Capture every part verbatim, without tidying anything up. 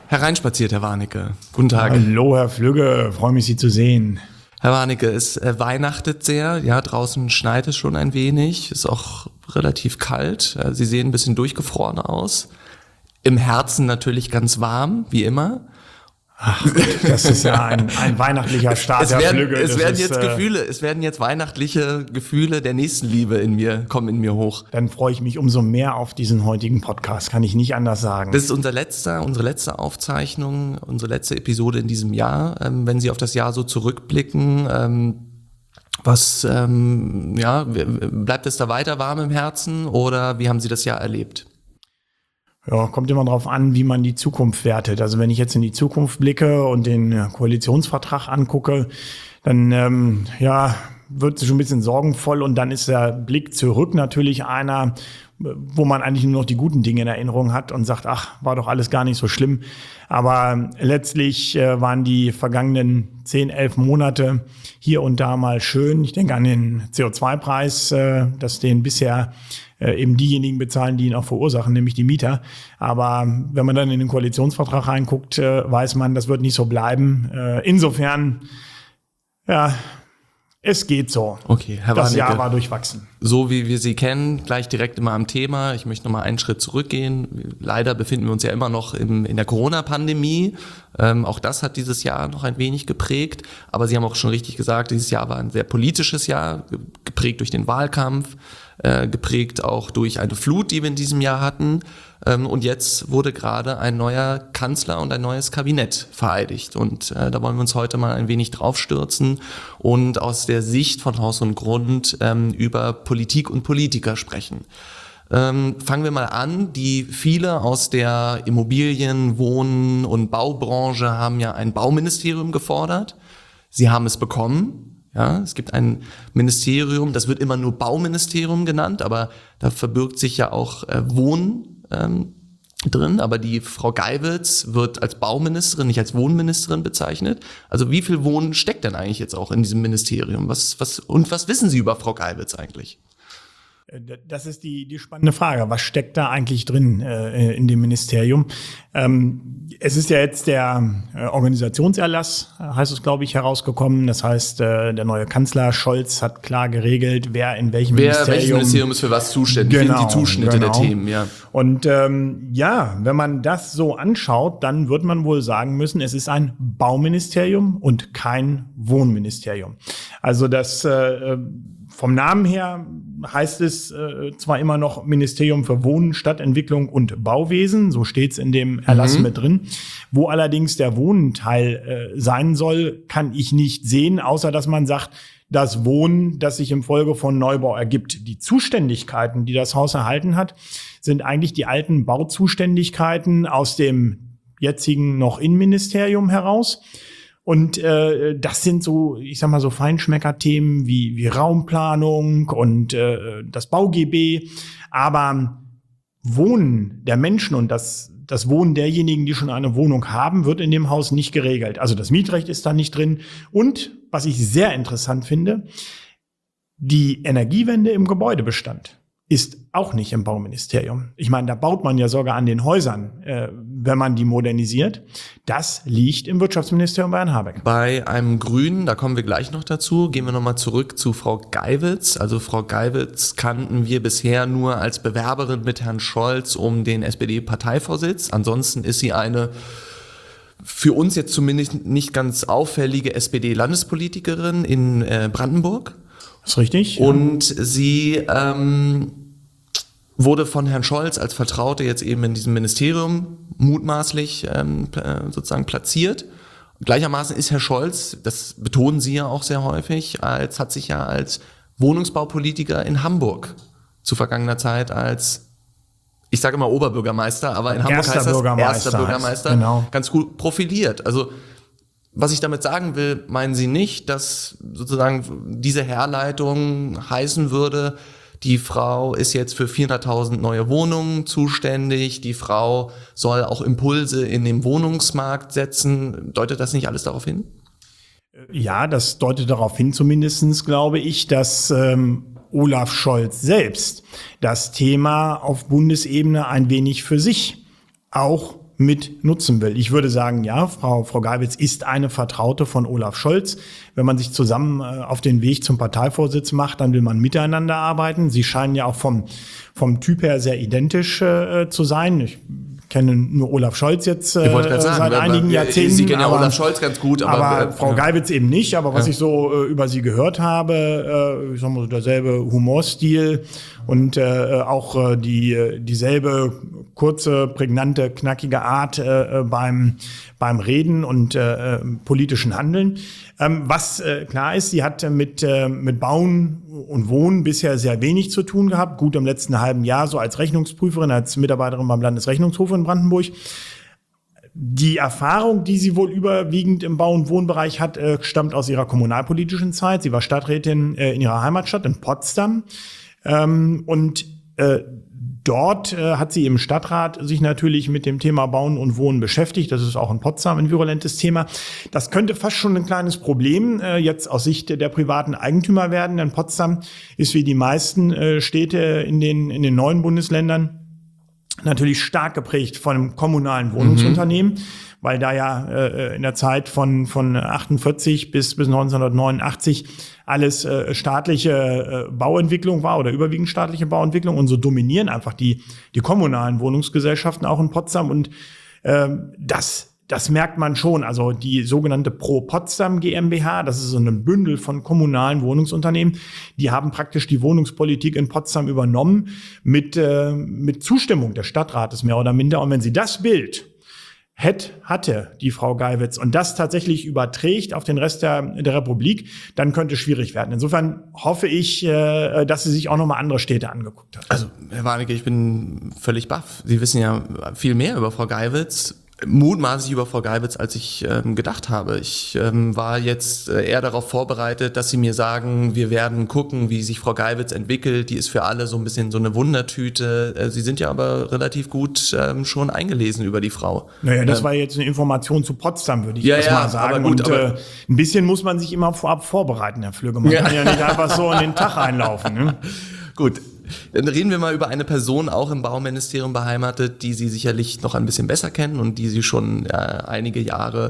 Hereinspaziert, Herr Warnecke. Guten Tag. Hallo, Herr Flügge, freue mich, Sie zu sehen. Herr Warnecke, es äh, weihnachtet sehr. Ja, draußen schneit es schon ein wenig. Ist auch relativ kalt. Äh, Sie sehen ein bisschen durchgefroren aus. Im Herzen natürlich ganz warm, wie immer. Ach, das ist ja ein, ein weihnachtlicher Start, es Herr werden, Flügge. Es das werden ist, jetzt äh, Gefühle, es werden jetzt weihnachtliche Gefühle der Nächstenliebe in mir, kommen in mir hoch. Dann freue ich mich umso mehr auf diesen heutigen Podcast, kann ich nicht anders sagen. Das ist unser letzter, unsere letzte Aufzeichnung, unsere letzte Episode in diesem Jahr. Ähm, wenn Sie auf das Jahr so zurückblicken, ähm, was, ähm, ja, bleibt es da weiter warm im Herzen oder wie haben Sie das Jahr erlebt? Ja, kommt immer drauf an, wie man die Zukunft wertet. Also wenn ich jetzt in die Zukunft blicke und den Koalitionsvertrag angucke, dann ähm, ja, wird es schon ein bisschen sorgenvoll und dann ist der Blick zurück natürlich einer, wo man eigentlich nur noch die guten Dinge in Erinnerung hat und sagt, ach, war doch alles gar nicht so schlimm. Aber letztlich äh, waren die vergangenen zehn, elf Monate hier und da mal schön. Ich denke an den C O zwei Preis, äh, dass den bisher äh, eben diejenigen bezahlen, die ihn auch verursachen, nämlich die Mieter. Aber wenn man dann in den Koalitionsvertrag reinguckt, äh, weiß man, das wird nicht so bleiben. Äh, insofern, ja, es geht so. Okay, Herr Das Warnecke, Jahr war durchwachsen. So wie wir Sie kennen, gleich direkt immer am Thema. Ich möchte noch mal einen Schritt zurückgehen. Leider befinden wir uns ja immer noch im, in der Corona-Pandemie. Ähm, auch das hat dieses Jahr noch ein wenig geprägt. Aber Sie haben auch schon richtig gesagt, dieses Jahr war ein sehr politisches Jahr, geprägt durch den Wahlkampf, äh, geprägt auch durch eine Flut, die wir in diesem Jahr hatten. Ähm, und jetzt wurde gerade ein neuer Kanzler und ein neues Kabinett vereidigt. Und äh, da wollen wir uns heute mal ein wenig draufstürzen und aus der Sicht von Haus und Grund ähm, über Politik und Politiker sprechen. Ähm, fangen wir mal an. Die viele aus der Immobilien-, Wohnen- und Baubranche haben ja ein Bauministerium gefordert. Sie haben es bekommen. Ja, es gibt ein Ministerium, das wird immer nur Bauministerium genannt, aber da verbirgt sich ja auch äh, Wohnen ähm, drin. Aber die Frau Geiwitz wird als Bauministerin, nicht als Wohnministerin bezeichnet. Also wie viel Wohnen steckt denn eigentlich jetzt auch in diesem Ministerium? Was, was, und was wissen Sie über Frau Geiwitz eigentlich? Das ist die, die spannende Frage. Was steckt da eigentlich drin äh, in dem Ministerium? Ähm, es ist ja jetzt der äh, Organisationserlass, heißt es, glaube ich, herausgekommen. Das heißt, äh, der neue Kanzler Scholz hat klar geregelt, wer in welchem wer, Ministerium... Welches Ministerium ist für was zuständig? Genau, wie sind die Zuschnitte genau. der Themen? Ja. Und ähm, ja, wenn man das so anschaut, dann wird man wohl sagen müssen, es ist ein Bauministerium und kein Wohnministerium. Also das... Äh, Vom Namen her heißt es äh, zwar immer noch Ministerium für Wohnen, Stadtentwicklung und Bauwesen, so steht's in dem Erlass mhm. mit drin. Wo allerdings der Wohnenteil äh, sein soll, kann ich nicht sehen, außer dass man sagt, das Wohnen, das sich im Folge von Neubau ergibt. Die Zuständigkeiten, die das Haus erhalten hat, sind eigentlich die alten Bauzuständigkeiten aus dem jetzigen noch Innenministerium heraus. Und äh, das sind so, ich sag mal, so Feinschmecker-Themen wie, wie Raumplanung und äh, das Bau-G B. Aber Wohnen der Menschen und das, das Wohnen derjenigen, die schon eine Wohnung haben, wird in dem Haus nicht geregelt. Also das Mietrecht ist da nicht drin. Und was ich sehr interessant finde, die Energiewende im Gebäudebestand ist auch nicht im Bauministerium. Ich meine, da baut man ja sogar an den Häusern, äh, wenn man die modernisiert. Das liegt im Wirtschaftsministerium bei Herrn Habeck. Bei einem Grünen, da kommen wir gleich noch dazu, gehen wir nochmal zurück zu Frau Geiwitz. Also Frau Geiwitz kannten wir bisher nur als Bewerberin mit Herrn Scholz um den S P D-Parteivorsitz. Ansonsten ist sie eine für uns jetzt zumindest nicht ganz auffällige S P D-Landespolitikerin in äh, Brandenburg. Das ist richtig. Und sie ähm, wurde von Herrn Scholz als Vertraute jetzt eben in diesem Ministerium mutmaßlich ähm, sozusagen platziert. Gleichermaßen ist Herr Scholz, das betonen Sie ja auch sehr häufig, als hat sich ja als Wohnungsbaupolitiker in Hamburg zu vergangener Zeit als, ich sage immer Oberbürgermeister, aber in Hamburg erster heißt das Bürgermeister erster Bürgermeister, heißt, genau. ganz gut profiliert. Also was ich damit sagen will, meinen Sie nicht, dass sozusagen diese Herleitung heißen würde, die Frau ist jetzt für vierhunderttausend neue Wohnungen zuständig, die Frau soll auch Impulse in den Wohnungsmarkt setzen. Deutet das nicht alles darauf hin? Ja, das deutet darauf hin zumindestens, glaube ich, dass ähm, Olaf Scholz selbst das Thema auf Bundesebene ein wenig für sich auch mit nutzen will. Ich würde sagen, ja, Frau, Frau Geiwitz ist eine Vertraute von Olaf Scholz. Wenn man sich zusammen äh, auf den Weg zum Parteivorsitz macht, dann will man miteinander arbeiten. Sie scheinen ja auch vom, vom Typ her sehr identisch äh, zu sein. Ich kenne nur Olaf Scholz jetzt äh, sagen, seit aber, einigen Jahrzehnten. Sie kennen ja aber, Olaf Scholz ganz gut. Aber, aber äh, Frau ja. Geiwitz eben nicht. Aber was ja. ich so äh, über sie gehört habe, äh, ich sag mal so derselbe Humorstil und äh, auch äh, die dieselbe kurze, prägnante, knackige Art äh, beim beim Reden und äh, politischen Handeln. Ähm, was äh, klar ist, sie hat mit äh, mit Bauen und Wohnen bisher sehr wenig zu tun gehabt. Gut, im letzten halben Jahr so als Rechnungsprüferin, als Mitarbeiterin beim Landesrechnungshof in Brandenburg. Die Erfahrung, die sie wohl überwiegend im Bau- und Wohnbereich hat, äh, stammt aus ihrer kommunalpolitischen Zeit. Sie war Stadträtin äh, in ihrer Heimatstadt in Potsdam. Ähm, und äh, dort äh, hat sie im Stadtrat sich natürlich mit dem Thema Bauen und Wohnen beschäftigt. Das ist auch in Potsdam ein virulentes Thema. Das könnte fast schon ein kleines Problem äh, jetzt aus Sicht der privaten Eigentümer werden. Denn Potsdam ist wie die meisten äh, Städte in den, in den neuen Bundesländern natürlich stark geprägt von einem kommunalen Wohnungsunternehmen, mhm. weil da ja äh, in der Zeit von von achtundvierzig bis bis neunzehnhundertneunundachtzig alles äh, staatliche äh, Bauentwicklung war oder überwiegend staatliche Bauentwicklung, und so dominieren einfach die die kommunalen Wohnungsgesellschaften auch in Potsdam, und äh, das Das merkt man schon. Also die sogenannte Pro Potsdam GmbH, das ist so ein Bündel von kommunalen Wohnungsunternehmen, die haben praktisch die Wohnungspolitik in Potsdam übernommen mit äh, mit Zustimmung des Stadtrates mehr oder minder. Und wenn sie das Bild hätte, hatte die Frau Geiwitz und das tatsächlich überträgt auf den Rest der, der Republik, dann könnte es schwierig werden. Insofern hoffe ich, äh, dass sie sich auch nochmal andere Städte angeguckt hat. Also, Herr Warnecke, ich bin völlig baff. Sie wissen ja viel mehr über Frau Geiwitz. Mutmaßlich über Frau Geiwitz, als ich ähm, gedacht habe. Ich ähm, war jetzt äh, eher darauf vorbereitet, dass Sie mir sagen, wir werden gucken, wie sich Frau Geiwitz entwickelt. Die ist für alle so ein bisschen so eine Wundertüte. Äh, Sie sind ja aber relativ gut ähm, schon eingelesen über die Frau. Naja, das ähm, war jetzt eine Information zu Potsdam, würde ich ja, erst ja, mal sagen. aber gut, Und aber äh, ein bisschen muss man sich immer vorab vorbereiten, Herr Flügge. Man ja. kann ja nicht einfach so in den Tag einlaufen. Ne? Gut. Dann reden wir mal über eine Person, auch im Bauministerium beheimatet, die Sie sicherlich noch ein bisschen besser kennen und die Sie schon äh, einige Jahre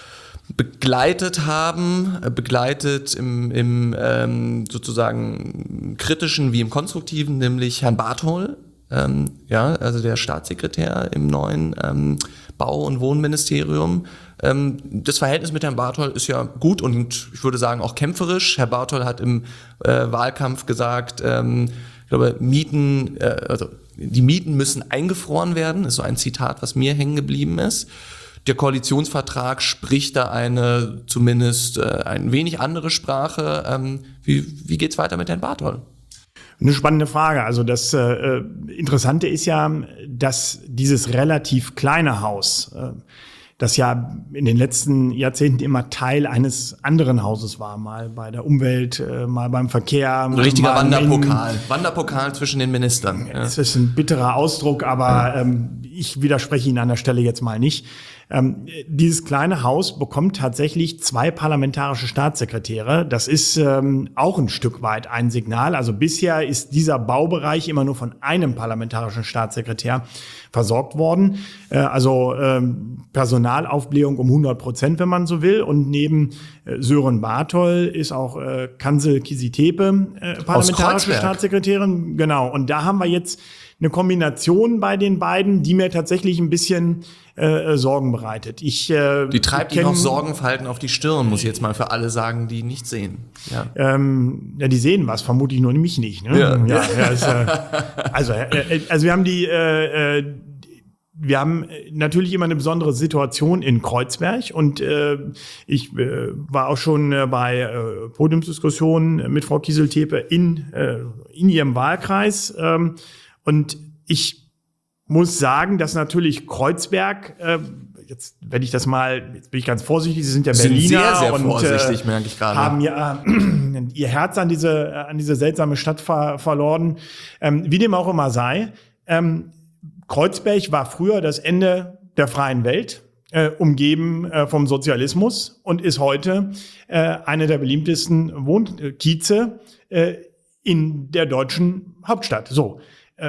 begleitet haben, äh, begleitet im, im ähm, sozusagen kritischen wie im konstruktiven, nämlich Herrn Barthol, ähm, ja, also der Staatssekretär im neuen ähm, Bau- und Wohnministerium. Ähm, das Verhältnis mit Herrn Barthol ist ja gut und ich würde sagen auch kämpferisch. Herr Barthol hat im äh, Wahlkampf gesagt, ähm, ich glaube, Mieten, äh, also die Mieten müssen eingefroren werden, ist so ein Zitat, was mir hängen geblieben ist. Der Koalitionsvertrag spricht da eine zumindest äh, ein wenig andere Sprache. Ähm, wie wie geht's weiter mit Herrn Barthol? Eine spannende Frage. Also das äh, Interessante ist ja, dass dieses relativ kleine Haus, äh, das ja in den letzten Jahrzehnten immer Teil eines anderen Hauses war, mal bei der Umwelt, äh, mal beim Verkehr. Ein richtiger Wanderpokal. In, Wanderpokal zwischen den Ministern. Ja. Es ist ein bitterer Ausdruck, aber ähm, ich widerspreche Ihnen an der Stelle jetzt mal nicht. Ähm, dieses kleine Haus bekommt tatsächlich zwei parlamentarische Staatssekretäre. Das ist ähm, auch ein Stück weit ein Signal. Also bisher ist dieser Baubereich immer nur von einem parlamentarischen Staatssekretär versorgt worden. Äh, also ähm, Personalaufblähung um hundert Prozent, wenn man so will. Und neben äh, Sören Barthol ist auch äh, Kansel Kisi-Tepe äh, parlamentarische Staatssekretärin. Genau. Und da haben wir jetzt eine Kombination bei den beiden, die mir tatsächlich ein bisschen äh, Sorgen bereitet. Ich, äh, die treibt Ihnen noch Sorgenfalten auf die Stirn, muss ich jetzt mal für alle sagen, die nicht sehen. Ja, ähm, ja die sehen was, vermute ich nur mich nicht. Ne? Ja. Ja, ja, ist, äh, also, äh, also wir haben die, äh, äh, wir haben natürlich immer eine besondere Situation in Kreuzberg und äh, ich äh, war auch schon äh, bei äh, Podiumsdiskussionen mit Frau Kieseltepe in, äh, in ihrem Wahlkreis. Ähm, Und ich muss sagen, dass natürlich Kreuzberg, äh, jetzt wenn ich das mal, jetzt bin ich ganz vorsichtig, Sie sind ja Berliner sind sehr, sehr und vorsichtig, äh, merke ich gerade. haben ja äh, ihr Herz an diese an diese seltsame Stadt ver verloren. Ähm, wie dem auch immer sei, ähm, Kreuzberg war früher das Ende der freien Welt, äh, umgeben äh, vom Sozialismus, und ist heute äh, eine der beliebtesten Wohnkieze äh, in der deutschen Hauptstadt. So.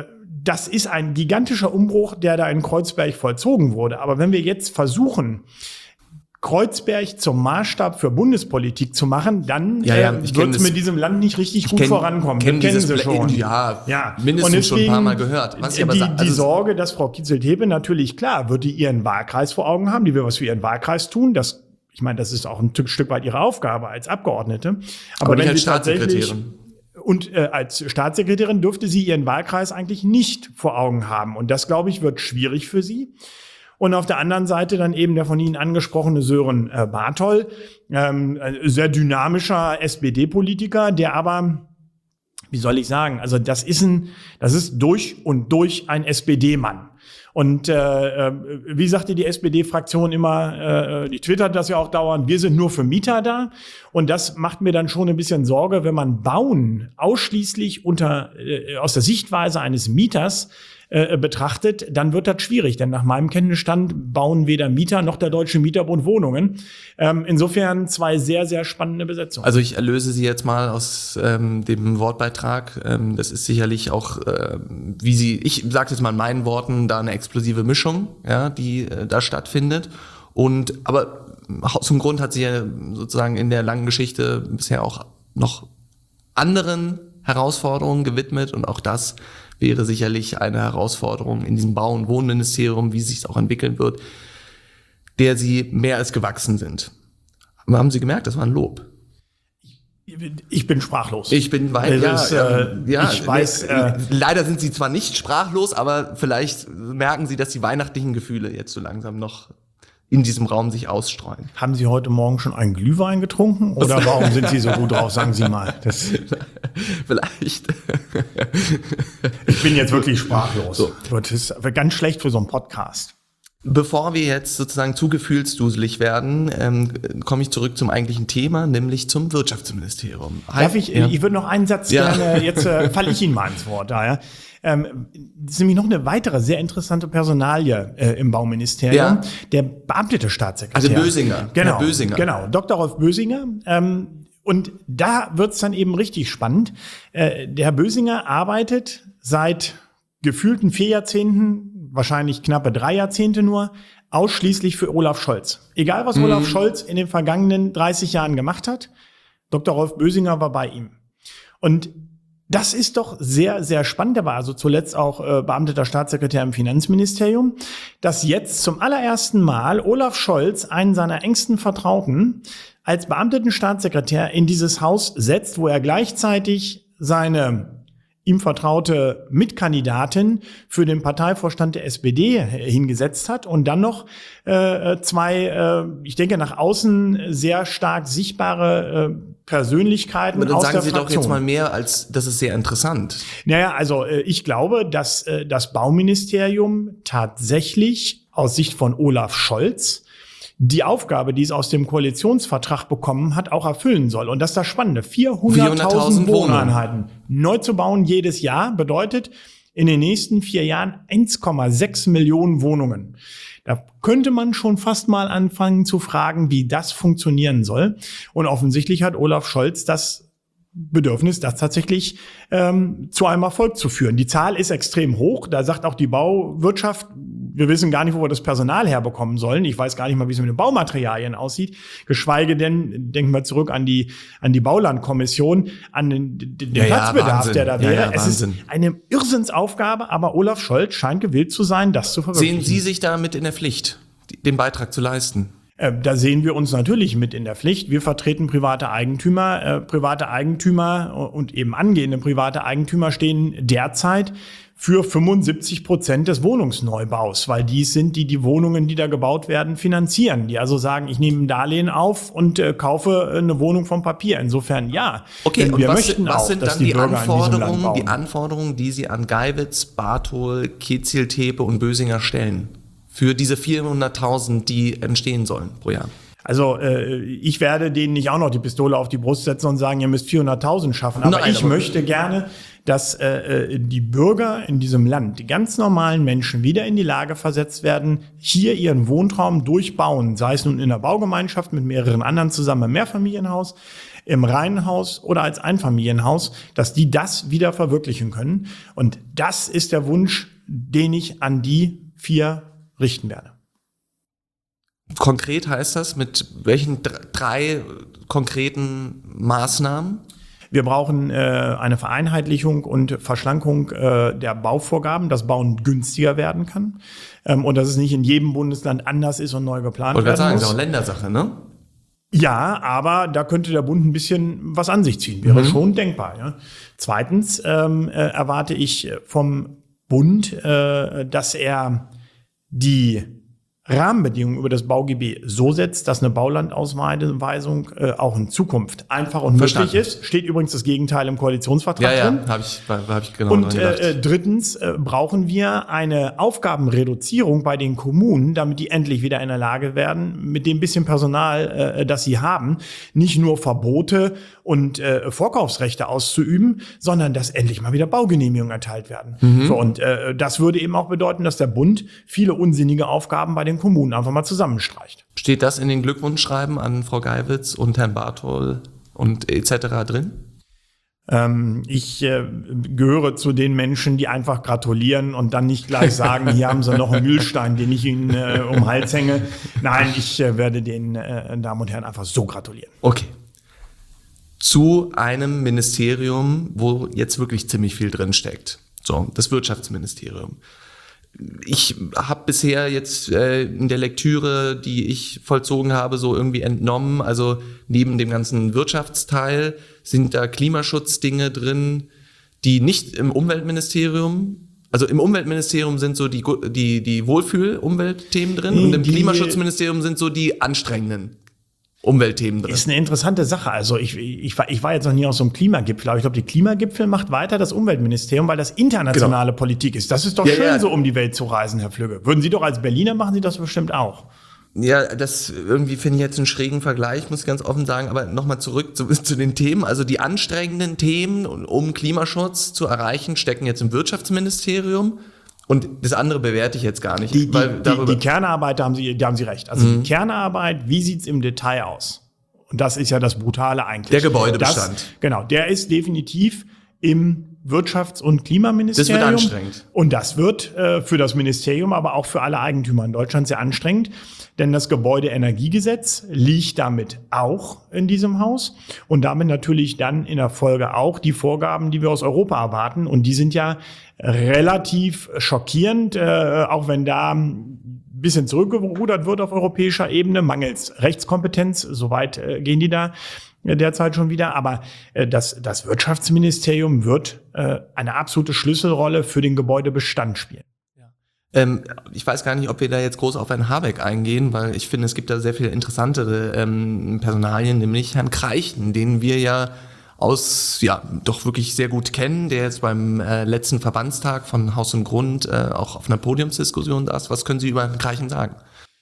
das ist ein gigantischer Umbruch, der da in Kreuzberg vollzogen wurde. Aber wenn wir jetzt versuchen, Kreuzberg zum Maßstab für Bundespolitik zu machen, dann ja, ja, äh, wird es mit diesem Land nicht richtig gut kenn, vorankommen. Kenn das kennen Sie schon. Ja, ja. mindestens deswegen, schon ein paar Mal gehört. Was die, aber also die Sorge, dass Frau Kitzel-Tepe natürlich, klar, wird die ihren Wahlkreis vor Augen haben, die will was für ihren Wahlkreis tun. Das, ich meine, das ist auch ein Stück weit ihre Aufgabe als Abgeordnete. Aber, aber wenn nicht als sie tatsächlich Staatssekretärin. Und äh, als Staatssekretärin dürfte sie ihren Wahlkreis eigentlich nicht vor Augen haben. Und das, glaube ich, wird schwierig für sie. Und auf der anderen Seite dann eben der von Ihnen angesprochene Sören äh, Barthol, ähm, sehr dynamischer S P D-Politiker, der aber, wie soll ich sagen, also das ist ein, das ist durch und durch ein S P D-Mann. Und äh, wie sagte die S P D-Fraktion immer, äh, die twittert das ja auch dauernd, wir sind nur für Mieter da. Und das macht mir dann schon ein bisschen Sorge, wenn man Bauen ausschließlich unter äh, aus der Sichtweise eines Mieters äh, betrachtet, dann wird das schwierig. Denn nach meinem Kenntnisstand bauen weder Mieter noch der Deutsche Mieterbund Wohnungen. Ähm, insofern zwei sehr, sehr spannende Besetzungen. Also ich erlöse Sie jetzt mal aus ähm, dem Wortbeitrag. Ähm, das ist sicherlich auch, äh, wie Sie, ich sage jetzt mal in meinen Worten, da eine explosive Mischung, ja, die äh, da stattfindet. Und aber zum Grund hat sie ja sozusagen in der langen Geschichte bisher auch noch anderen Herausforderungen gewidmet. Und auch das wäre sicherlich eine Herausforderung in diesem Bau- und Wohnministerium, wie sich es auch entwickeln wird, der sie mehr als gewachsen sind. Aber haben Sie gemerkt, das war ein Lob. Ich bin sprachlos. Ich bin weit, ja, ist, äh, ja, ich weiß. Äh, leider sind Sie zwar nicht sprachlos, aber vielleicht merken Sie, dass die weihnachtlichen Gefühle jetzt so langsam noch in diesem Raum sich ausstreuen. Haben Sie heute Morgen schon einen Glühwein getrunken? Oder warum sind Sie so gut drauf? Sagen Sie mal. Das vielleicht. Ich bin jetzt wirklich sprachlos. So. Das ist ganz schlecht für so einen Podcast. Bevor wir jetzt sozusagen zu gefühlsduselig werden, ähm, komme ich zurück zum eigentlichen Thema, nämlich zum Wirtschaftsministerium. Darf ich, ja. ich würde noch einen Satz ja. gerne, jetzt äh, falle ich Ihnen mal ins Wort da, ja. Ähm, das ist nämlich noch eine weitere sehr interessante Personalie äh, im Bauministerium. Ja. Der beamtete Staatssekretär. Also Bösinger. Genau, Herr Bösinger. Genau, Doktor Rolf Bösinger. Ähm, und da wird's dann eben richtig spannend. Äh, der Herr Bösinger arbeitet seit gefühlten vier Jahrzehnten, wahrscheinlich knappe drei Jahrzehnte nur, ausschließlich für Olaf Scholz. Egal, was mhm. Olaf Scholz in den vergangenen dreißig Jahren gemacht hat, Doktor Rolf Bösinger war bei ihm. Und das ist doch sehr, sehr spannend. Er war also zuletzt auch äh, beamteter Staatssekretär im Finanzministerium, dass jetzt zum allerersten Mal Olaf Scholz einen seiner engsten Vertrauten als beamteten Staatssekretär in dieses Haus setzt, wo er gleichzeitig seine ihm vertraute Mitkandidatin für den Parteivorstand der S P D hingesetzt hat und dann noch äh, zwei, äh, ich denke, nach außen sehr stark sichtbare äh, Persönlichkeiten Aber dann aus sagen der Sie Fraktion. doch jetzt mal mehr, als das ist sehr interessant. Naja, also äh, ich glaube, dass äh, das Bauministerium tatsächlich aus Sicht von Olaf Scholz die Aufgabe, die es aus dem Koalitionsvertrag bekommen hat, auch erfüllen soll. Und das ist das Spannende. vierhunderttausend Wohneinheiten neu zu bauen jedes Jahr bedeutet in den nächsten vier Jahren eins Komma sechs Millionen Wohnungen. Da könnte man schon fast mal anfangen zu fragen, wie das funktionieren soll. Und offensichtlich hat Olaf Scholz das Bedürfnis, das tatsächlich ähm, zu einem Erfolg zu führen. Die Zahl ist extrem hoch. Da sagt auch die Bauwirtschaft, wir wissen gar nicht, wo wir das Personal herbekommen sollen. Ich weiß gar nicht mal, wie es mit den Baumaterialien aussieht. Geschweige denn, denken wir zurück an die an die Baulandkommission, an den, den ja, Platzbedarf, ja, der da wäre. Ja, ja, es ist eine Irrsinnsaufgabe, aber Olaf Scholz scheint gewillt zu sein, das zu verwirklichen. Sehen Sie sich damit in der Pflicht, den Beitrag zu leisten? Da sehen wir uns natürlich mit in der Pflicht. Wir vertreten private Eigentümer. Äh, private Eigentümer und eben angehende private Eigentümer stehen derzeit für fünfundsiebzig Prozent des Wohnungsneubaus, weil dies sind die die Wohnungen, die da gebaut werden, finanzieren. Die also sagen, ich nehme ein Darlehen auf und äh, kaufe eine Wohnung vom Papier. Insofern ja. Okay, denn und wir was, möchten was auch, sind dass dann die, die Bürger Anforderungen, in diesem Land die Anforderungen, die Sie an Geiwitz, Barthol, Kitzel-Tepe und Bösinger stellen? Für diese vierhunderttausend, die entstehen sollen pro Jahr. Also äh, ich werde denen nicht auch noch die Pistole auf die Brust setzen und sagen, ihr müsst vierhunderttausend schaffen. Aber Nein, ich aber möchte gerne, dass äh, die Bürger in diesem Land, die ganz normalen Menschen, wieder in die Lage versetzt werden, hier ihren Wohntraum durchbauen. Sei es nun in einer Baugemeinschaft mit mehreren anderen zusammen im Mehrfamilienhaus, im Reihenhaus oder als Einfamilienhaus, dass die das wieder verwirklichen können. Und das ist der Wunsch, den ich an die vier richten werde. Konkret heißt das, mit welchen drei konkreten Maßnahmen? Wir brauchen äh, eine Vereinheitlichung und Verschlankung äh, der Bauvorgaben, dass Bauen günstiger werden kann ähm, und dass es nicht in jedem Bundesland anders ist und neu geplant werden muss. Ich wollte sagen, muss. das ist auch Ländersache, ne? Ja, aber da könnte der Bund ein bisschen was an sich ziehen. Wäre mhm. schon denkbar. Ja. Zweitens ähm, äh, erwarte ich vom Bund, äh, dass er die Rahmenbedingungen über das BauGB so setzt, dass eine Baulandausweisung äh, auch in Zukunft einfach und möglich ist. Steht übrigens das Gegenteil im Koalitionsvertrag ja, drin. Ja, habe ich, hab ich genau Und äh, drittens äh, brauchen wir eine Aufgabenreduzierung bei den Kommunen, damit die endlich wieder in der Lage werden, mit dem bisschen Personal, äh, das sie haben, nicht nur Verbote und äh, Vorkaufsrechte auszuüben, sondern dass endlich mal wieder Baugenehmigungen erteilt werden. Mhm. So, und äh, das würde eben auch bedeuten, dass der Bund viele unsinnige Aufgaben bei den Kommunen einfach mal zusammenstreicht. Steht das in den Glückwunschschreiben an Frau Geiwitz und Herrn Bartol und et cetera drin? Ähm, ich äh, gehöre zu den Menschen, die einfach gratulieren und dann nicht gleich sagen, hier haben sie noch einen Mühlstein, den ich ihnen äh, um den Hals hänge. Nein, ich äh, werde den äh, Damen und Herren einfach so gratulieren. Okay. Zu einem Ministerium, wo jetzt wirklich ziemlich viel drin steckt. So, das Wirtschaftsministerium. Ich habe bisher jetzt äh, in der Lektüre, die ich vollzogen habe, so irgendwie entnommen, also neben dem ganzen Wirtschaftsteil sind da Klimaschutzdinge drin, die nicht im Umweltministerium, also im Umweltministerium sind so die die die Wohlfühl-Umweltthemen drin und im die, Klimaschutzministerium sind so die anstrengenden Umweltthemen drin. Ist eine interessante Sache. Also ich, ich, war, ich war jetzt noch nie auf so einem Klimagipfel, aber ich glaube, die Klimagipfel macht weiter das Umweltministerium, weil das internationale genau. Politik ist. Das ist doch ja, schön, ja. so um die Welt zu reisen, Herr Flügge. Würden Sie doch als Berliner, machen Sie das bestimmt auch. Ja, das irgendwie finde ich jetzt einen schrägen Vergleich, muss ich ganz offen sagen. Aber nochmal zurück zu, zu den Themen. Also die anstrengenden Themen, um Klimaschutz zu erreichen, stecken jetzt im Wirtschaftsministerium. Und das andere bewerte ich jetzt gar nicht. Die, die, weil darüber die, die Kernarbeit, da haben Sie, da haben Sie recht. Also mhm. die Kernarbeit, wie sieht's im Detail aus? Und das ist ja das Brutale eigentlich. Der Gebäudebestand. Das, genau, der ist definitiv im Wirtschafts- und Klimaministerium. Das wird anstrengend. Und das wird äh, für das Ministerium, aber auch für alle Eigentümer in Deutschland sehr anstrengend. Denn das Gebäudeenergiegesetz liegt damit auch in diesem Haus. Und damit natürlich dann in der Folge auch die Vorgaben, die wir aus Europa erwarten. Und die sind ja relativ schockierend, äh, auch wenn da ein bisschen zurückgerudert wird auf europäischer Ebene, mangels Rechtskompetenz. Soweit äh, gehen die da derzeit schon wieder. Aber äh, das, das Wirtschaftsministerium wird äh, eine absolute Schlüsselrolle für den Gebäudebestand spielen. Ähm, ich weiß gar nicht, ob wir da jetzt groß auf Herrn Habeck eingehen, weil ich finde, es gibt da sehr viel interessantere ähm, Personalien, nämlich Herrn Kreichen, den wir ja aus, ja, doch wirklich sehr gut kennen, der jetzt beim äh, letzten Verbandstag von Haus und Grund äh, auch auf einer Podiumsdiskussion saß. Was können Sie über Herrn Kreichen sagen?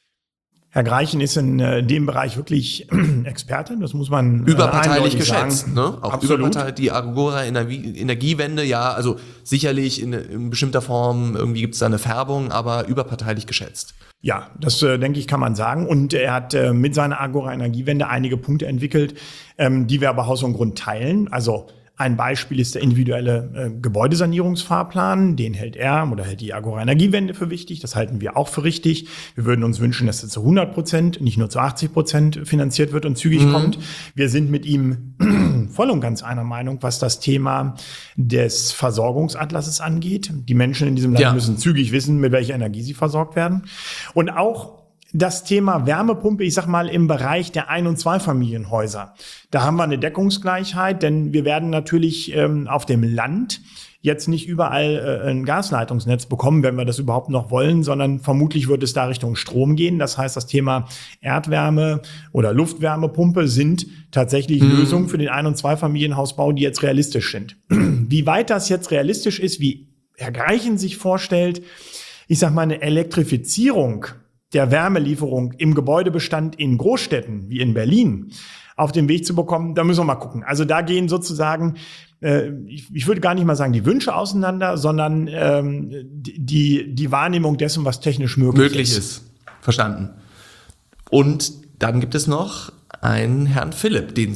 Herr Kreichen ist in äh, dem Bereich wirklich Experte, das muss man äh, überparteilich geschätzt, sagen. Ne? Auch Absolut. Überpartei, die Agora Energie, Energiewende, ja, also sicherlich in, in bestimmter Form irgendwie gibt es da eine Färbung, aber überparteilich geschätzt. Ja, das äh, denke ich, kann man sagen. Und er hat äh, mit seiner Agora Energiewende einige Punkte entwickelt, ähm, die wir aber Haus und Grund teilen. Also ein Beispiel ist der individuelle äh, Gebäudesanierungsfahrplan. Den hält er oder hält die Agora Energiewende für wichtig. Das halten wir auch für richtig. Wir würden uns wünschen, dass er zu hundert Prozent, nicht nur zu achtzig Prozent finanziert wird und zügig mhm. kommt. Wir sind mit ihm voll und ganz einer Meinung, was das Thema des Versorgungsatlases angeht. Die Menschen in diesem Land ja. müssen zügig wissen, mit welcher Energie sie versorgt werden. Und auch das Thema Wärmepumpe, ich sag mal im Bereich der Ein- und Zweifamilienhäuser. Da haben wir eine Deckungsgleichheit, denn wir werden natürlich ähm, auf dem Land jetzt nicht überall äh, ein Gasleitungsnetz bekommen, wenn wir das überhaupt noch wollen, sondern vermutlich wird es da Richtung Strom gehen. Das heißt, das Thema Erdwärme oder Luftwärmepumpe sind tatsächlich mhm. Lösungen für den Ein- und Zweifamilienhausbau, die jetzt realistisch sind. Wie weit das jetzt realistisch ist, wie Herr Kreichen sich vorstellt, ich sag mal eine Elektrifizierung der Wärmelieferung im Gebäudebestand in Großstädten wie in Berlin auf den Weg zu bekommen, da müssen wir mal gucken. Also da gehen sozusagen, äh, ich, ich würde gar nicht mal sagen die Wünsche auseinander, sondern ähm, die, die Wahrnehmung dessen, was technisch möglich, möglich ist. ist. Verstanden. Und dann gibt es noch einen Herrn Philipp, den Sie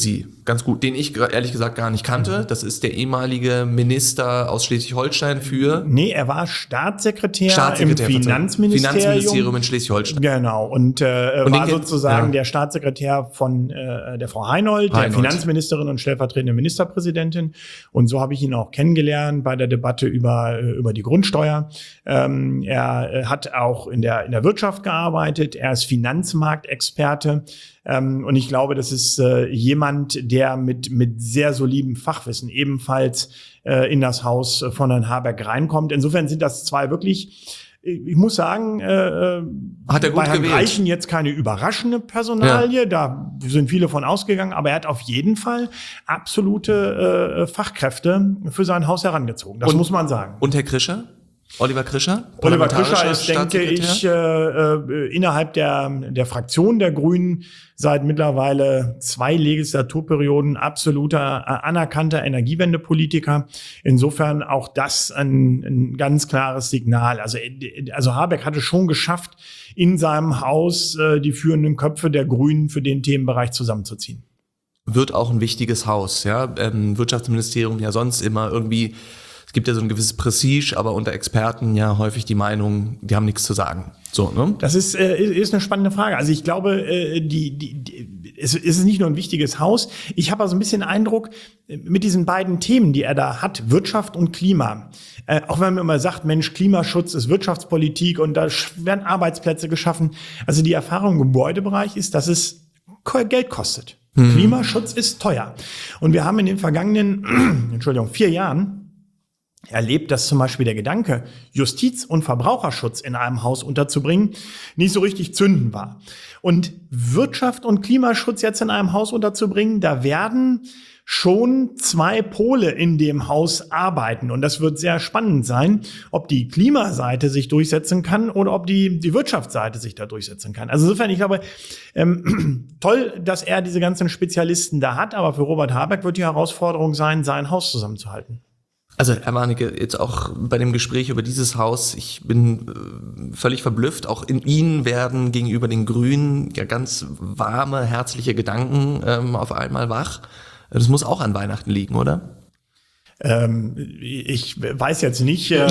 ganz gut, den ich ehrlich gesagt gar nicht kannte. Das ist der ehemalige Minister aus Schleswig-Holstein für... Nee, er war Staatssekretär, Staatssekretär im Finanzministerium. Finanzministerium in Schleswig-Holstein. Genau, und, äh, und war den, sozusagen ja. der Staatssekretär von äh, der Frau Heinold, Heinold, der Finanzministerin und stellvertretende Ministerpräsidentin. Und so habe ich ihn auch kennengelernt bei der Debatte über, über die Grundsteuer. Ähm, er äh, hat auch in der, in der Wirtschaft gearbeitet. Er ist Finanzmarktexperte. Ähm, und ich glaube, das ist äh, jemand, der mit, mit sehr solidem Fachwissen ebenfalls äh, in das Haus von Herrn Habeck reinkommt. Insofern sind das zwei wirklich, ich muss sagen, äh, hat er gut bei Herrn gewählt. Reichen jetzt keine überraschende Personalie, ja. Da sind viele von ausgegangen, aber er hat auf jeden Fall absolute äh, Fachkräfte für sein Haus herangezogen. Das und, muss man sagen. Und Herr Krischer? Oliver Krischer? Oliver Krischer ist, denke ich, äh, äh, innerhalb der, der Fraktion der Grünen seit mittlerweile zwei Legislaturperioden absoluter, äh, anerkannter Energiewendepolitiker. Insofern auch das ein, ein ganz klares Signal. Also, also Habeck hatte schon geschafft, in seinem Haus äh, die führenden Köpfe der Grünen für den Themenbereich zusammenzuziehen. Wird auch ein wichtiges Haus, ja. Ähm, Wirtschaftsministerium ja sonst immer irgendwie. Es gibt ja so ein gewisses Prestige, aber unter Experten ja häufig die Meinung, die haben nichts zu sagen. So, ne? Das ist, äh, ist eine spannende Frage. Also ich glaube, äh, die, die, die, es ist nicht nur ein wichtiges Haus. Ich habe also ein bisschen Eindruck, mit diesen beiden Themen, die er da hat, Wirtschaft und Klima, äh, auch wenn man immer sagt, Mensch, Klimaschutz ist Wirtschaftspolitik und da werden Arbeitsplätze geschaffen. Also die Erfahrung im Gebäudebereich ist, dass es Geld kostet. Hm. Klimaschutz ist teuer. Und wir haben in den vergangenen, Entschuldigung, vier Jahren erlebt, dass zum Beispiel der Gedanke, Justiz und Verbraucherschutz in einem Haus unterzubringen, nicht so richtig zünden war. Und Wirtschaft und Klimaschutz jetzt in einem Haus unterzubringen, da werden schon zwei Pole in dem Haus arbeiten. Und das wird sehr spannend sein, ob die Klimaseite sich durchsetzen kann oder ob die, die Wirtschaftsseite sich da durchsetzen kann. Also insofern, ich glaube, ähm, toll, dass er diese ganzen Spezialisten da hat, aber für Robert Habeck wird die Herausforderung sein, sein Haus zusammenzuhalten. Also Herr Warnecke, jetzt auch bei dem Gespräch über dieses Haus, ich bin äh, völlig verblüfft. Auch in Ihnen werden gegenüber den Grünen ja ganz warme, herzliche Gedanken ähm, auf einmal wach. Das muss auch an Weihnachten liegen, oder? Ähm, ich weiß jetzt nicht, äh,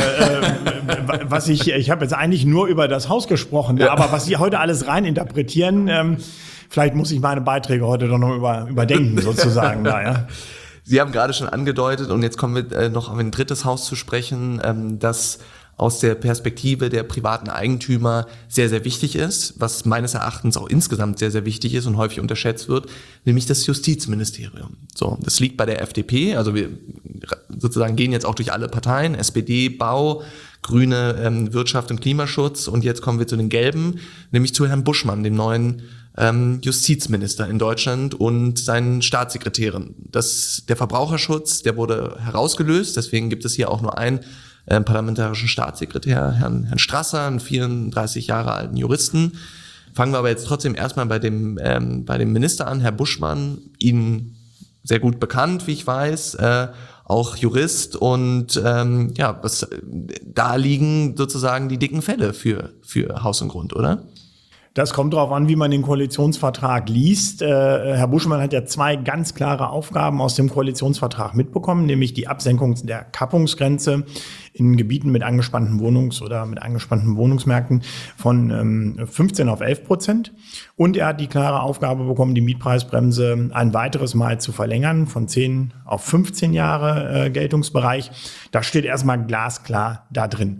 was ich, ich habe jetzt eigentlich nur über das Haus gesprochen, ja. Aber was Sie heute alles rein interpretieren, ähm, vielleicht muss ich meine Beiträge heute doch noch über, überdenken sozusagen. Da, ja. Sie haben gerade schon angedeutet, und jetzt kommen wir äh, noch auf ein drittes Haus zu sprechen, ähm, das aus der Perspektive der privaten Eigentümer sehr, sehr wichtig ist, was meines Erachtens auch insgesamt sehr, sehr wichtig ist und häufig unterschätzt wird, nämlich das Justizministerium. So, das liegt bei der F D P, also wir sozusagen gehen jetzt auch durch alle Parteien, S P D, Bau, Grüne, ähm, Wirtschaft und Klimaschutz, und jetzt kommen wir zu den Gelben, nämlich zu Herrn Buschmann, dem neuen ähm, Justizminister in Deutschland, und seinen Staatssekretären. Das, der Verbraucherschutz, der wurde herausgelöst, deswegen gibt es hier auch nur einen äh, parlamentarischen Staatssekretär, Herrn, Herrn Strasser, einen vierunddreißig Jahre alten Juristen. Fangen wir aber jetzt trotzdem erstmal bei dem, ähm, bei dem Minister an, Herr Buschmann, Ihnen sehr gut bekannt, wie ich weiß, äh, auch Jurist, und ähm, ja, was, da liegen sozusagen die dicken Fälle für, für Haus und Grund, oder? Das kommt darauf an, wie man den Koalitionsvertrag liest. Äh, Herr Buschmann hat ja zwei ganz klare Aufgaben aus dem Koalitionsvertrag mitbekommen, nämlich die Absenkung der Kappungsgrenze in Gebieten mit angespannten Wohnungs- oder mit angespannten Wohnungsmärkten von ähm, fünfzehn auf elf Prozent. Und er hat die klare Aufgabe bekommen, die Mietpreisbremse ein weiteres Mal zu verlängern, von zehn auf fünfzehn Jahre äh, Geltungsbereich. Das steht erstmal glasklar da drin.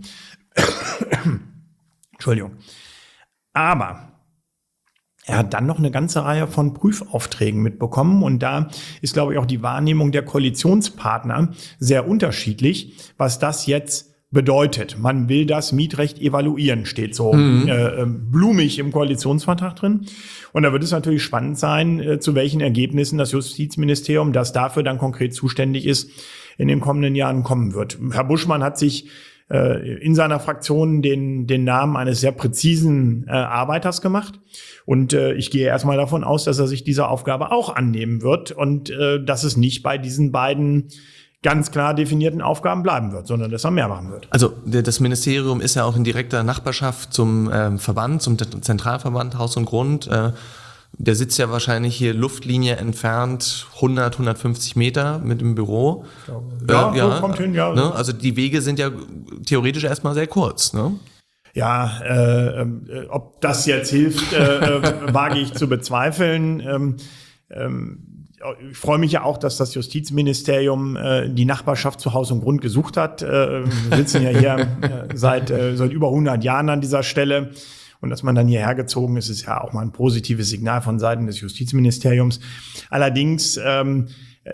Entschuldigung. Aber er hat dann noch eine ganze Reihe von Prüfaufträgen mitbekommen, und da ist, glaube ich, auch die Wahrnehmung der Koalitionspartner sehr unterschiedlich, was das jetzt bedeutet. Man will das Mietrecht evaluieren, steht so mhm. äh, blumig im Koalitionsvertrag drin. Und da wird es natürlich spannend sein, äh, zu welchen Ergebnissen das Justizministerium, das dafür dann konkret zuständig ist, in den kommenden Jahren kommen wird. Herr Buschmann hat sich in seiner Fraktion den, den Namen eines sehr präzisen äh, Arbeiters gemacht. Und äh, ich gehe erstmal davon aus, dass er sich dieser Aufgabe auch annehmen wird und äh, dass es nicht bei diesen beiden ganz klar definierten Aufgaben bleiben wird, sondern dass er mehr machen wird. Also das Ministerium ist ja auch in direkter Nachbarschaft zum ähm, Verband, zum Zentralverband Haus und Grund. Äh, Der sitzt ja wahrscheinlich hier Luftlinie entfernt hundert, hundertfünfzig Meter mit dem Büro. Ja, äh, ja kommt hin, ja. Ne? Also die Wege sind ja theoretisch erstmal sehr kurz, ne? Ja, äh, äh, ob das jetzt hilft, äh, äh, wage ich zu bezweifeln. Ähm, ähm, ich freue mich ja auch, dass das Justizministerium äh, die Nachbarschaft zu Haus und Grund gesucht hat. Äh, wir sitzen ja hier äh, seit, äh, seit über hundert Jahren an dieser Stelle. Und dass man dann hierher gezogen ist, ist ja auch mal ein positives Signal von Seiten des Justizministeriums. Allerdings ähm,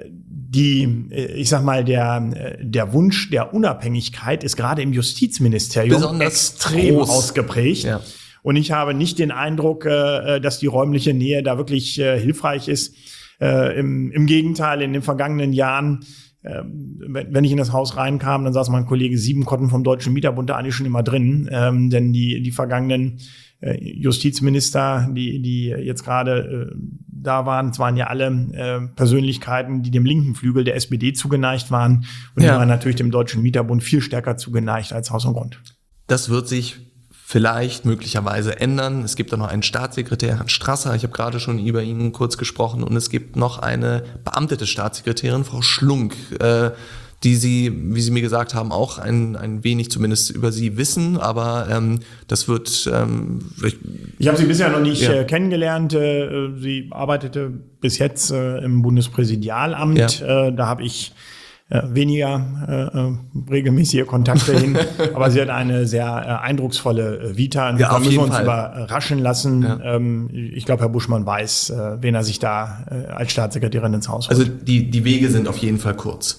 die, ich sag mal, der, der Wunsch der Unabhängigkeit ist gerade im Justizministerium besonders extrem groß ausgeprägt. Ja. Und ich habe nicht den Eindruck, äh, dass die räumliche Nähe da wirklich äh, hilfreich ist. Äh, im, Im Gegenteil, in den vergangenen Jahren, äh, wenn, wenn ich in das Haus reinkam, dann saß mein Kollege Siebenkotten vom Deutschen Mieterbund da eigentlich schon immer drin. Ähm, denn die, die vergangenen äh, Justizminister, die, die jetzt gerade äh, da waren, es waren ja alle äh, Persönlichkeiten, die dem linken Flügel der S P D zugeneigt waren. Und ja. die waren natürlich dem Deutschen Mieterbund viel stärker zugeneigt als Haus und Grund. Das wird sich vielleicht möglicherweise ändern. Es gibt da noch einen Staatssekretär, Herrn Strasser, ich habe gerade schon über ihn kurz gesprochen, und es gibt noch eine beamtete Staatssekretärin, Frau Schlunk, äh, die Sie, wie Sie mir gesagt haben, auch ein, ein wenig zumindest über Sie wissen, aber ähm, das wird... Ähm, ich habe sie bisher noch nicht ja. äh, kennengelernt. Äh, sie arbeitete bis jetzt äh, im Bundespräsidialamt. Ja. Äh, da habe ich äh, weniger äh, regelmäßige Kontakte hin, aber sie hat eine sehr äh, eindrucksvolle äh, Vita. Und ja, da müssen wir uns Fall. überraschen lassen. Ja. Ähm, ich glaube, Herr Buschmann weiß, äh, wen er sich da äh, als Staatssekretärin ins Haus holt. Also die, die Wege sind auf jeden Fall kurz.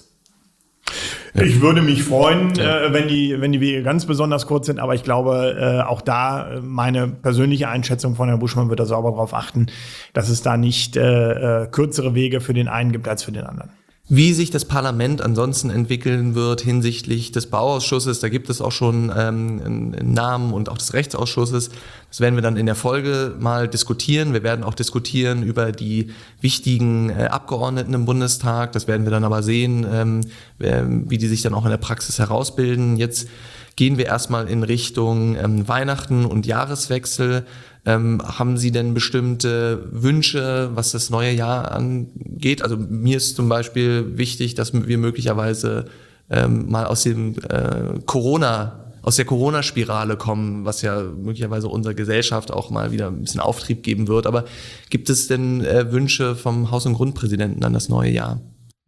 Ja. Ich würde mich freuen, ja. äh, wenn die, wenn die Wege ganz besonders kurz sind, aber ich glaube, äh, auch da, meine persönliche Einschätzung von Herrn Buschmann wird da sauber darauf achten, dass es da nicht äh, äh, kürzere Wege für den einen gibt als für den anderen. Wie sich das Parlament ansonsten entwickeln wird hinsichtlich des Bauausschusses, da gibt es auch schon ähm, einen Namen, und auch des Rechtsausschusses. Das werden wir dann in der Folge mal diskutieren. Wir werden auch diskutieren über die wichtigen äh, Abgeordneten im Bundestag. Das werden wir dann aber sehen, ähm, wie die sich dann auch in der Praxis herausbilden. Jetzt gehen wir erstmal in Richtung ähm, Weihnachten und Jahreswechsel. Ähm, haben Sie denn bestimmte Wünsche, was das neue Jahr angeht? Also mir ist zum Beispiel wichtig, dass wir möglicherweise ähm, mal aus dem äh, Corona, aus der Corona-Spirale kommen, was ja möglicherweise unserer Gesellschaft auch mal wieder ein bisschen Auftrieb geben wird. Aber gibt es denn äh, Wünsche vom Haus- und Grundpräsidenten an das neue Jahr?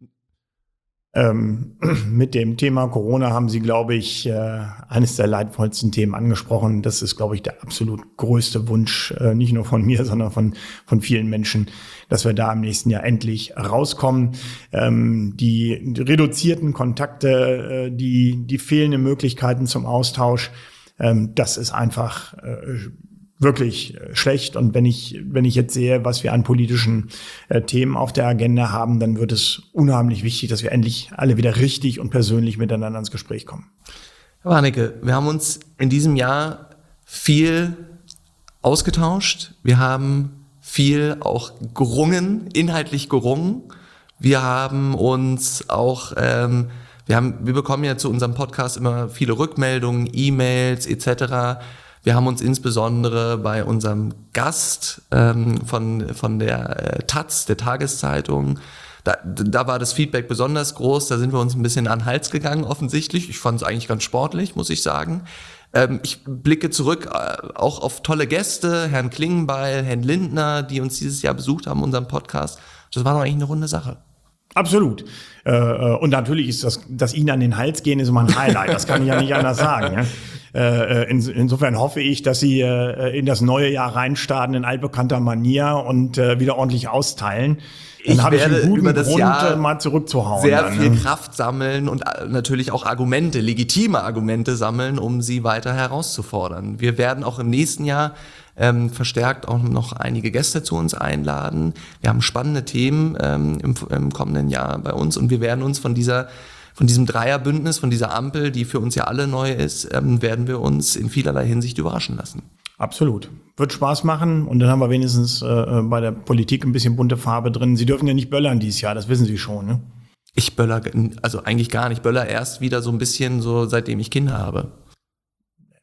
Ähm, mit dem Thema Corona haben Sie, glaube ich, äh, eines der leidvollsten Themen angesprochen. Das ist, glaube ich, der absolut größte Wunsch, äh, nicht nur von mir, sondern von, von vielen Menschen, dass wir da im nächsten Jahr endlich rauskommen. Ähm, die, die reduzierten Kontakte, äh, die, die fehlenden Möglichkeiten zum Austausch, ähm, das ist einfach äh, wirklich schlecht. Und wenn ich, wenn ich jetzt sehe, was wir an politischen äh, Themen auf der Agenda haben, dann wird es unheimlich wichtig, dass wir endlich alle wieder richtig und persönlich miteinander ins Gespräch kommen. Herr Warnecke, wir haben uns in diesem Jahr viel ausgetauscht. Wir haben viel auch gerungen, inhaltlich gerungen. Wir haben uns auch, ähm, wir haben, wir bekommen ja zu unserem Podcast immer viele Rückmeldungen, E-Mails et cetera. Wir haben uns insbesondere bei unserem Gast ähm, von, von der äh, Taz, der Tageszeitung, da, da war das Feedback besonders groß, da sind wir uns ein bisschen an den Hals gegangen offensichtlich. Ich fand es eigentlich ganz sportlich, muss ich sagen. Ähm, ich blicke zurück äh, auch auf tolle Gäste, Herrn Klingenbeil, Herrn Lindner, die uns dieses Jahr besucht haben in unserem Podcast. Das war doch eigentlich eine runde Sache. Absolut. Äh, und natürlich ist das, dass Ihnen an den Hals gehen, ist immer ein Highlight. Das kann ich ja nicht anders sagen. Ja? Äh, in, insofern hoffe ich, dass Sie äh, in das neue Jahr reinstarten in altbekannter Manier und äh, wieder ordentlich austeilen. Dann ich habe ich werde einen guten über das Grund, Jahr mal zurückzuhauen. Sehr dann, viel ne? Kraft sammeln und natürlich auch Argumente, legitime Argumente sammeln, um sie weiter herauszufordern. Wir werden auch im nächsten Jahr ähm, verstärkt auch noch einige Gäste zu uns einladen. Wir haben spannende Themen ähm, im, im kommenden Jahr bei uns, und wir werden uns von dieser Von diesem Dreierbündnis, von dieser Ampel, die für uns ja alle neu ist, ähm, werden wir uns in vielerlei Hinsicht überraschen lassen. Absolut. Wird Spaß machen, und dann haben wir wenigstens äh, bei der Politik ein bisschen bunte Farbe drin. Sie dürfen ja nicht böllern dieses Jahr, das wissen Sie schon, ne? Ich böller, also eigentlich gar nicht. Böller erst wieder so ein bisschen so, seitdem ich Kinder habe.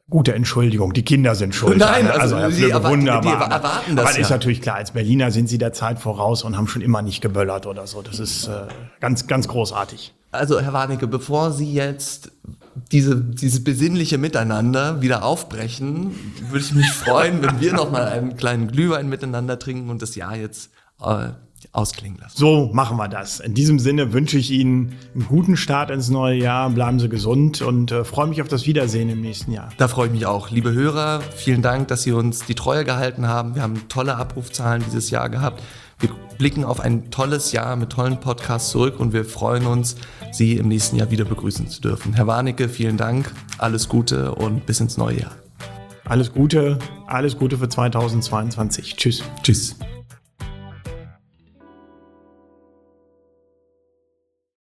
Gute Entschuldigung, die Kinder sind schuld. Nein, also, also die, erwarten, wunderbar. die erwarten das. Aber ja. ist natürlich klar, als Berliner sind sie der Zeit voraus und haben schon immer nicht geböllert oder so. Das ist äh, ganz, ganz großartig. Also Herr Warnecke, bevor Sie jetzt diese, dieses besinnliche Miteinander wieder aufbrechen, würde ich mich freuen, wenn wir noch mal einen kleinen Glühwein miteinander trinken und das Jahr jetzt äh, ausklingen lassen. So machen wir das. In diesem Sinne wünsche ich Ihnen einen guten Start ins neue Jahr. Bleiben Sie gesund und äh, freue mich auf das Wiedersehen im nächsten Jahr. Da freue ich mich auch. Liebe Hörer, vielen Dank, dass Sie uns die Treue gehalten haben. Wir haben tolle Abrufzahlen dieses Jahr gehabt. Wir blicken auf ein tolles Jahr mit tollen Podcasts zurück und wir freuen uns, Sie im nächsten Jahr wieder begrüßen zu dürfen. Herr Warnecke, vielen Dank. Alles Gute und bis ins neue Jahr. Alles Gute, alles Gute für zweitausendzweiundzwanzig. Tschüss. Tschüss.